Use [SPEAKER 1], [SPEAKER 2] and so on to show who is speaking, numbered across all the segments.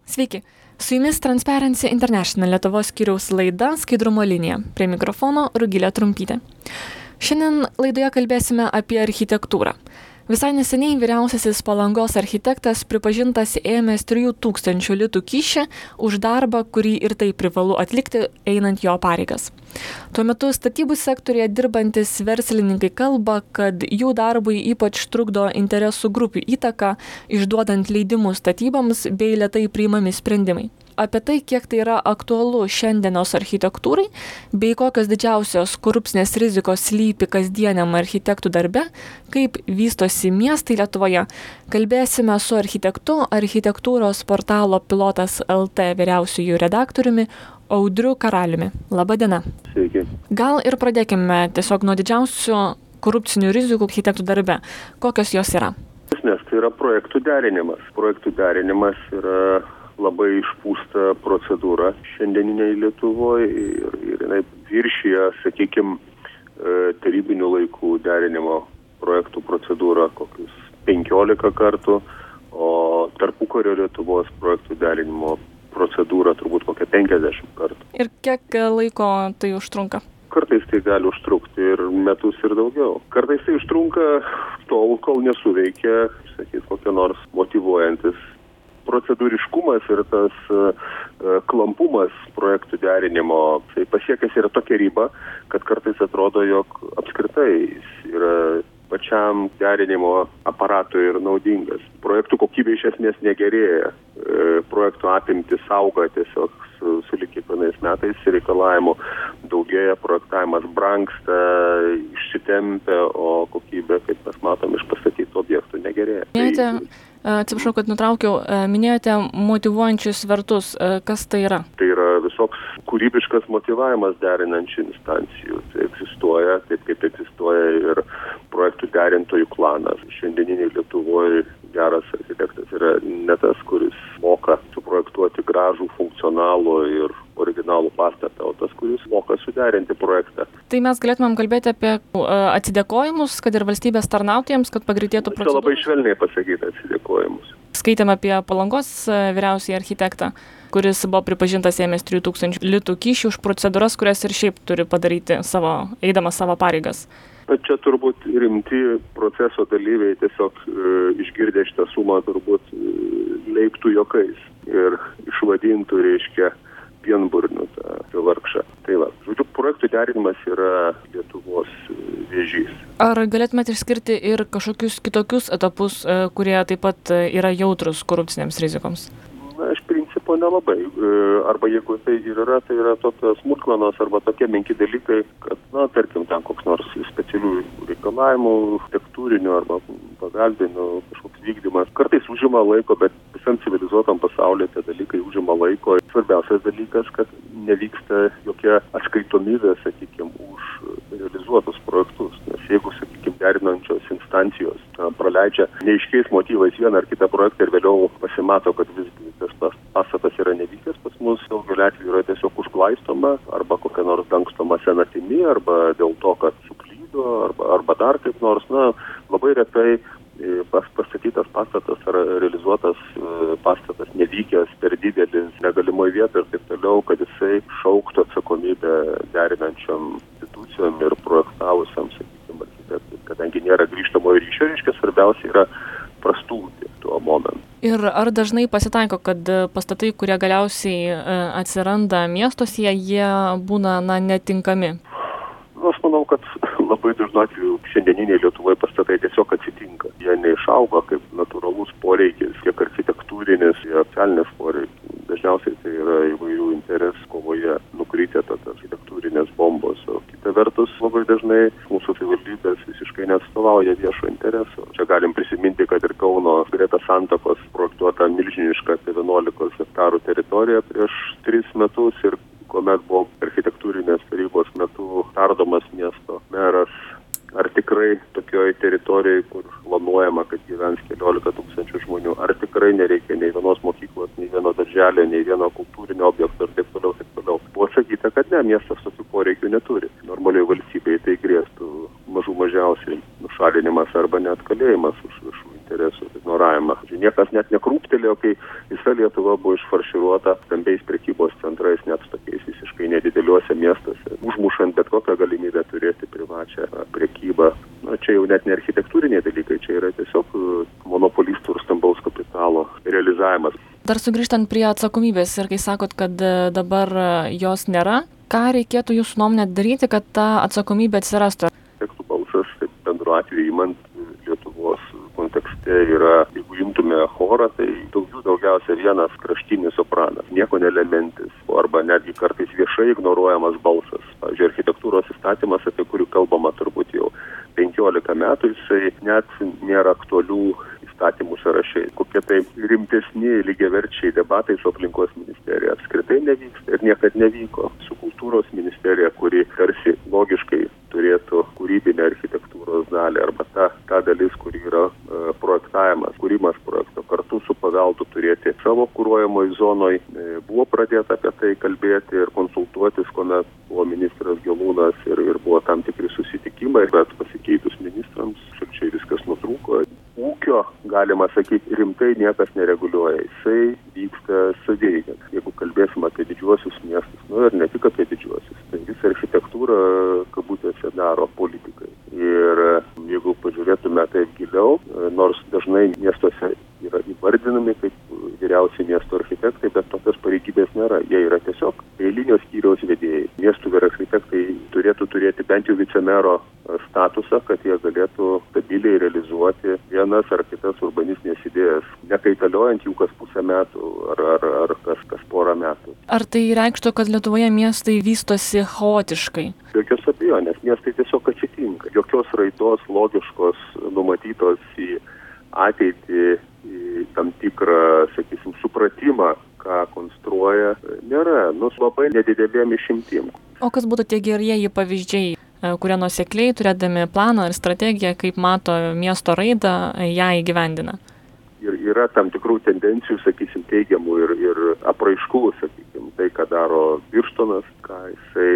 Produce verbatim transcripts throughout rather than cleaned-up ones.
[SPEAKER 1] Sveiki, su jumis Transparency International Lietuvos skyriaus laida Skaidrumo linija. Prie mikrofono Rugilė Trumpytė. Šiandien laidoje kalbėsime apie architektūrą. Visai neseniai vyriausiasis Palangos architektas pripažintas ėmęs trijų tūkstančių litų kyšį už darbą, kurį ir tai privalu atlikti einant jo pareigas. Tuo metu statybų sektorėje dirbantis verslininkai kalba, kad jų darbui ypač trukdo interesų grupių įtaka, išduodant leidimus statyboms bei lėtai priimami sprendimai. Apie tai, kiek tai yra aktualu šiandienos architektūrai, bei kokios didžiausios korupcinės rizikos slypi kasdieniam architektų darbe, kaip vystosi miestai Lietuvoje, kalbėsime su architektu, architektūros portalo Pilotas L T vyriausiųjų redaktoriumi Audriu Karaliumi. Labą dieną.
[SPEAKER 2] Sveiki.
[SPEAKER 1] Gal ir pradėkime tiesiog nuo didžiausių korupcinių rizikų architektų darbe. Kokios jos yra?
[SPEAKER 2] Nes tai yra projektų derinimas. Projektų derinimas yra labai išpūsta procedūra šiandieniniai Lietuvoje ir, ir jinai viršyje, sakykime, tarybinių laikų derinimo projektų procedūrą kokius penkiolika kartų, o tarpukario Lietuvos projektų derinimo procedūra turbūt kokią penkiasdešimt kartų.
[SPEAKER 1] Ir kiek laiko tai užtrunka?
[SPEAKER 2] Kartais tai gali užtrukti ir metus ir daugiau. Kartais tai užtrunka tol, kol nesuveikia, sakyt, kokie nors motyvuojantis procedūriškumas ir tas uh, klampumas projektų derinimo, tai pasiekęs yra tokia riba, kad kartais atrodo, jog apskritai jis yra pačiam derinimo aparatui ir naudingas. Projektų kokybė iš esmės negerėja, e, projektų apimtis auga tiesiog su, su lyg kiekvienais metais reikalavimų daugėja, projektavimas brangsta, išsitempia, o kokybė, kaip mes matom, iš pastatytų objektų negerėja.
[SPEAKER 1] Minėjote, atsiprašau, kad nutraukiau, minėjote motyvuojančius svertus. Kas tai yra?
[SPEAKER 2] Tai yra visoks kūrybiškas motyvavimas derinančių instancijų. Tai egzistuoja, taip kaip egzistuoja ir projektų derintojų klanas. Šiandieniniai Lietuvoje geras architektas yra ne tas, kuris moka suprojektuoti gražų, funkcionalų ir originalų pastatą, o tas, kuris moka suderinti projektą.
[SPEAKER 1] Tai mes galėtumėm kalbėti apie atsidėkojimus, kad ir valstybės tarnautojams, kad pagreitėtų procedūra.
[SPEAKER 2] Čia labai švelniai pasakyti atsidėkojimus.
[SPEAKER 1] Skaitėme apie Palangos vyriausiąjį architektą, kuris buvo pripažintas ėmęs trijų tūkstančių litų kyšį už procedūras, kurias ir šiaip turi padaryti savo, eidamas savo pareigas.
[SPEAKER 2] Čia turbūt rimti proceso dalyviai tiesiog e, išgirdę šitą sumą turbūt e, leiktų juokais ir išvadintų, reiškia, pienburnių tą vargšą. Tai va, žodžiu, projektų derinimas yra Lietuvos vėžys.
[SPEAKER 1] Ar galėtumėte išskirti ir kažkokius kitokius etapus, kurie taip pat yra jautrus korupcinėms rizikoms?
[SPEAKER 2] Na, iš principo nelabai. Arba jeigu tai ir yra, tai yra tokios smulkmenos arba tokie menki dalykai, kad, na, tarkim, ten koks nors specialių reikalavimų, tekstūrinių arba pagalbinių kažkoks vykdymas. Kartais užima laiko, bet visam civilizuotam pasaulyje tie dalykai užima laiko. Svarbiausias dalykas, kad nevyksta jokia atskaitomybė, sakykime, už realizuotus projektus. Nes jeigu, sakykime, derinančios instancijos na, praleidžia neaiškiais motyvais vieną ar kitą projektą ir vėliau pasimato, kad visgi tas pastatas yra nevykęs, pas mus daugelį atvejų yra tiesiog užglaistoma arba kokia nors dangstoma senatimi, arba dėl to, kad suklydo, arba, arba dar kaip nors. Na, labai retai pas, pastatytas pastatas ar realizuotas pastatas nevykęs, per didelis, negalimoje vietoje ir taip toliau, kad jisai šauktų atsakomybę derinančiom institucijom ir projektavusiam, sakykime, architektui. Kadangi nėra grįžtamojo ryšio, reiškia, svarbiausia yra prastūti tuo momentu.
[SPEAKER 1] Ir ar dažnai pasitaiko, kad pastatai, kurie galiausiai atsiranda miestuose, jie būna na, netinkami?
[SPEAKER 2] Aš manau, kad labai dažnu atveju šiandieniniai Lietuvoje pastatai tiesiog atsitinka. Jie neišauga kaip natūralus poreikis, tiek architektūrinis, tiek socialinis poreikis. Dažniausiai tai yra įvairių interesų kovoje nukritę tas architektūrinės bombos. O kita vertus, labai dažnai mūsų savivaldybės visiškai neatstovauja viešo intereso. Čia galim prisiminti, kad ir Kauno greta Santakos projektuota milžiniška apie vienuolikos hektarų teritorija prieš tris metus ir kuomet buvo architektūrinės tarybos metu tardomas miesto meras. Ar tikrai tokioj teritorijai, kur planuojama, kad gyvens keliolika tūkstančių žmonių, ar tikrai nereikia nei vienos mokyklos, nei vieno darželio, nei vieno kultūrinio objekto ir taip toliau, taip toliau. Buvo sakyta, kad ne, miestas tokių poreikių neturi. Normaliai valstybėje tai grėstų mažų mažiausiai nušalinimas arba net kalėjimas už viešų interesų ignoravimą. Niekas net nekrūptelėjo, kai visa Lietuva buvo išformuota susimarširuota stambiais prekybos centrais, net tokiais visiškai nedideliuose miestuose, užmušant bet kokią galimybę turėti privačią prekybą. Na, čia jau net ne architektūriniai dalykai, čia yra tiesiog monopolistų ir stambaus kapitalo realizavimas.
[SPEAKER 1] Dar sugrįžtant prie atsakomybės ir kai sakot, kad dabar jos nėra, ką reikėtų jūsų nuomonė daryti, kad ta atsakomybė atsirastų?
[SPEAKER 2] Architektų balsas, taip bendru atveju įmant Lietuvos kontekste yra, jeigu imtume chorą, tai daugiau daugiausia vienas kraštinis sopranas, nieko nelementis, arba netgi kartais viešai ignoruojamas balsas. Pavyzdžiui, architektūros įstatymas, apie kurį kalbama turbūt jau penkiolika metų, jisai net nėra aktualių įstatymų sąrašai. Kokie tai rimtesni lygiaverčiai debatai su aplinkos ministerija apskritai nevyksta ir niekad nevyko. Su kultūros ministerija, kuri tarsi logiškai turėtų kūrybinę architektūros dalį arba ta, ta dalis, kuri yra e, projektavimas, kūrimas projekto, kartu su paveldu turėti savo kuruojamoje zonoje. E, buvo pradėta apie tai kalbėti ir konsultuotis, kuomet buvo ministras Gelūnas ir, ir buvo tam tikri susitikimai, bet pasikeitus ministrams, šiek viskas nutrūko. Ūkio, galima sakyti, rimtai niekas nereguliuoja. Jisai vyksta saveigiant. Jeigu kalbėsim apie didžiuosius miestus, nu ir ne tik apie didžiuosius, tai visą architektūrą kabutėse daro politikai. Ir jeigu pažiūrėtume taip giliau, nors dažnai miestuose yra įvardinami kaip vyriausi miesto architektai, bet tokios pareigybės nėra. Jie yra tiesiog eilinio skyriaus vedėjai. Miestų vyr architektai turėtų turėti bent jau vicemero statusą, kad jie galėtų stabiliai realizuoti vienas ar kitas urbanistinės idėjas, nekaitaliojant jų kas pusę metų ar, ar, ar kas, kas porą metų.
[SPEAKER 1] Ar tai reikštų, kad Lietuvoje miestai vystosi chaotiškai?
[SPEAKER 2] Jokios abejonės, miestai tiesiog atsitinka. Jokios raidos logiškos numatytos į ateitį, į tam tikrą, sakysim, supratimą, ką konstruoja, nėra, nus labai nedidelėm išimtim.
[SPEAKER 1] O kas būtų tie gerieji pavyzdžiai, kurie nuosekliai, turėdami planą ir strategiją, kaip mato miesto raidą, ją įgyvendina?
[SPEAKER 2] Ir yra tam tikrų tendencijų, sakysim, teigiamų ir, ir apraiškų, sakykim, tai, ką daro Birštonas, ką jisai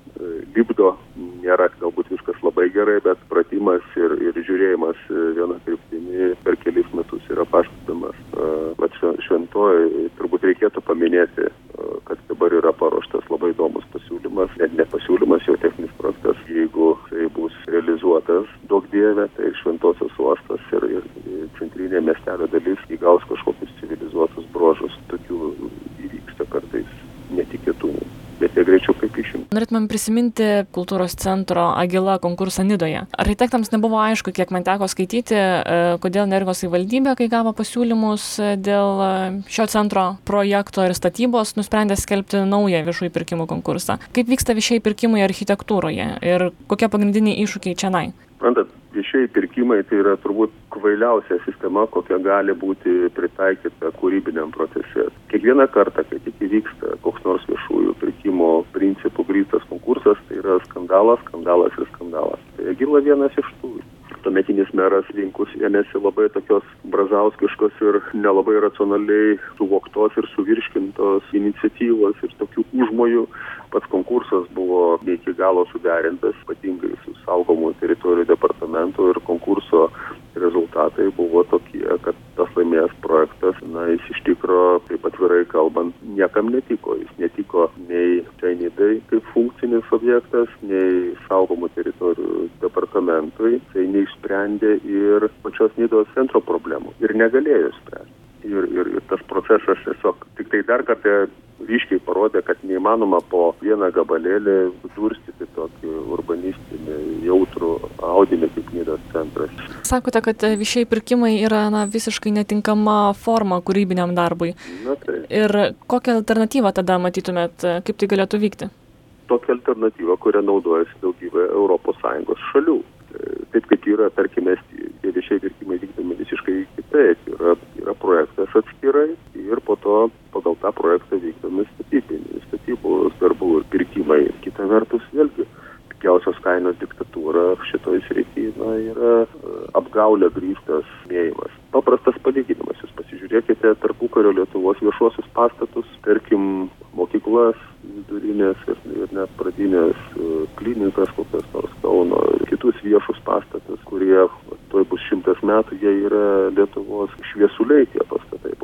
[SPEAKER 2] lipdo, nėra galbūt viskas labai gerai, bet pratimas ir, ir žiūrėjimas viena kryptimi per kelis metus yra pastebimas. Bet Šventojoje turbūt reikėtų paminėti, kad dabar yra paruoštas labai įdomus pasiūlymas, net ne pasiūlymas, jau techninis projektas. Jeigu tai bus realizuotas, daug dievė, tai Šventosios uostas ir, ir centrinė miestelio dalis įgaus kažkokius civilizuotus bruožus. Tokių įvyksta kartais netikėtumų. Bet jie greičiau kaip išim.
[SPEAKER 1] Norėtumėm prisiminti kultūros centro Agila konkursą Nidoje. Architektams nebuvo aišku, kiek man teko skaityti, kodėl Neringos savivaldybė, kai gavo pasiūlymus dėl šio centro projekto ir statybos, nusprendė skelbti naują viešųjų pirkimų konkursą. Kaip vyksta viešieji pirkimai architektūroje ir kokie pagrindiniai iššūkiai čianai?
[SPEAKER 2] Suprantat, viešieji pirkimai tai yra turbūt kvailiausia sistema, kokia gali būti pritaikyta kūrybiniam procese. Kiekvieną kartą, kai tik įvyksta koks nors viešųjų pirkimo principų grįstas konkursas, tai yra skandalas, skandalas ir skandalas. Tai Agila vienas iš tų. Tuometinis meras Vinkus ėmėsi labai tokios brazauskiškos ir nelabai racionaliai suvoktos ir suvirškintos iniciatyvos ir tokių užmojų. Pats konkursas buvo ne iki galo suderintas, ypatingai su saugomų teritorijų departamentu, ir konkurso rezultatai buvo tokie, kad tas laimėjęs projektas, na, jis iš tikro, taip atvirai kalbant, niekam netiko. Jis netiko nei čia Nidai kaip funkcinis objektas, nei saugomų teritorijų departamentui. Tai neišsprendė ir pačios Nidos centro problemų ir negalėjo spręsti. Ir, ir, ir tas procesas tiesiog tik tai dar kartą ryškiai parodė, kad neįmanoma po vieną gabalėlį durstyti tokį urbanistinį jautrų audinį kaip Nidos centras.
[SPEAKER 1] Sakote, kad viešieji pirkimai yra na, visiškai netinkama forma kūrybiniam darbui.
[SPEAKER 2] Na, tai.
[SPEAKER 1] Ir kokią alternatyvą tada matytumėt, kaip tai galėtų vykti?
[SPEAKER 2] Tokia alternatyva, kurią naudojasi daugybė Europos Sąjungos šalių. Taip kaip yra, tarkime, tie viešieji pirkimai vykdomi visiškai kitaip. Yra, yra projektas atskirai ir po to pagal tą projektą vykdomi statybiniai, statybos darbų ir pirkimai. Kita vertus, vėlgi, pigiausios kainos diktatūra šitoj srity na, yra apgaulė grįstas mėjimas. Paprastas palyginimas. Jūs pasižiūrėkite tarpukario Lietuvos viešuosius pastatus, tarkim, mokyklas vidurinės ir, ir net pradinės klinikas, kokias nors Kauno ir kitus viešus pastatus, kurie tuoj bus šimtas metų, jie yra Lietuvos šviesuliai tie pastatai. Po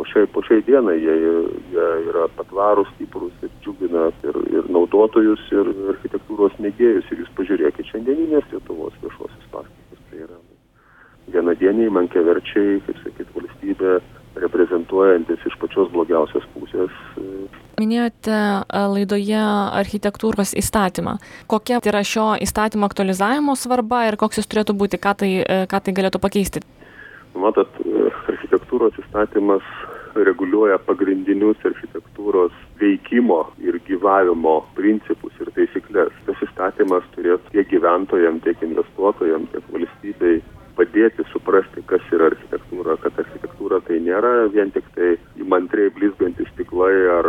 [SPEAKER 2] šiai, po šiai dienai jie, jie yra patvarūs, stiprus ir džiugina ir, ir naudotojus, ir architektūros mėgėjus. Ir jūs pažiūrėkite šiandieninės Lietuvos viešuosius pastatus. Tai yra vienadieniai, menkiaverčiai, kaip sakyt, valstybė reprezentuojantis iš pačios blogiausios pusės.
[SPEAKER 1] Minėjote laidoje architektūros įstatymą. Kokia yra šio įstatymo aktualizavimo svarba ir koks jis turėtų būti, ką tai, ką tai galėtų pakeisti?
[SPEAKER 2] Matot, architektūros įstatymas reguliuoja pagrindinius architektūros veikimo ir gyvavimo principus ir taisyklės. Tas įstatymas turėtų tiek gyventojams, tiek investuotojams, tiek valstybei padėti suprasti, kas yra architektūra, kad architektūra tai nėra vien tik tai įmantriai blizgantys stiklai ar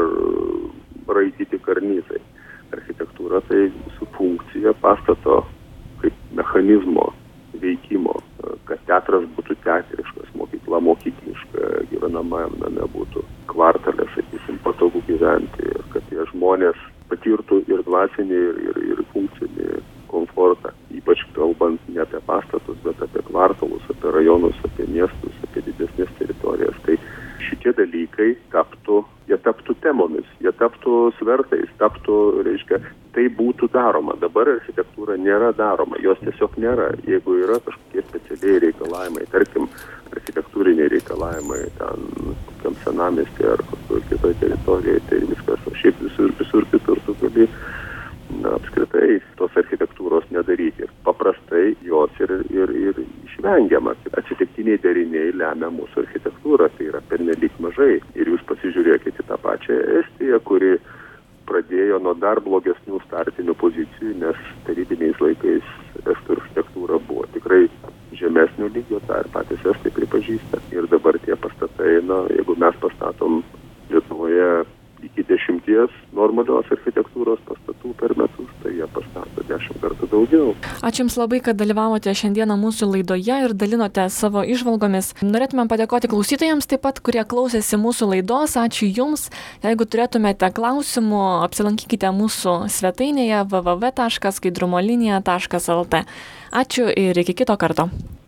[SPEAKER 2] raityti karnizai. Architektūra tai su funkcija pastato kaip mechanizmo veikimo, kad teatras būtų teatriškas, mokykla mokykliška, gyvenamajam name būtų kvartalė, sakysim, patogu gyventi ir kad tie žmonės patirtų ir dvasinį, ir, ir, ir funkcinį komfortą, ypač kalbant ne apie pastatus, bet apie kvartalus, apie rajonus, apie miestus, apie didesnės teritorijas. Tai šitie dalykai taptų, jie taptų temomis, jie taptų svertais, taptų, reiškia, tai būtų daroma. Dabar architektūra nėra daroma, jos tiesiog nėra. Jeigu yra kažkokie specialiai reikalavimai, tarkim, architektūriniai reikalavimai ten kokiam senamiestį ar kokioje kitoje teritorijoje, tai viskas, o šiaip visur, visur kitur tu gali na, apskritai tos architektūros nedaryti. Paprastai jos ir, ir, ir išvengiama. Atsitiktiniai dariniai lemia mūsų architektūrą, tai yra pernelyg mažai. Ir jūs pasižiūrėkite į tą pačią Estiją, kuri pradėjo nuo dar blogesnių startinių pozicijų, nes tarybiniais laikais estų architektūra buvo tikrai žemesnio lygio, tą ir patys estai pripažįsta. Ir dabar tie pastatai, na, jeigu mes pastatom Lietuvoje iki dešimties normalios architektūros pastatų per metus, tai jie pastato dešimt kartų daugiau.
[SPEAKER 1] Ačiū Jums labai, kad dalyvavote šiandieną mūsų laidoje ir dalinote savo įžvalgomis. Norėtumėm padėkoti klausytojams taip pat, kurie klausėsi mūsų laidos. Ačiū Jums. Jeigu turėtumėte klausimų, apsilankykite mūsų svetainėje w w w taškas skaidrumolinija taškas l t. Ačiū ir iki kito karto.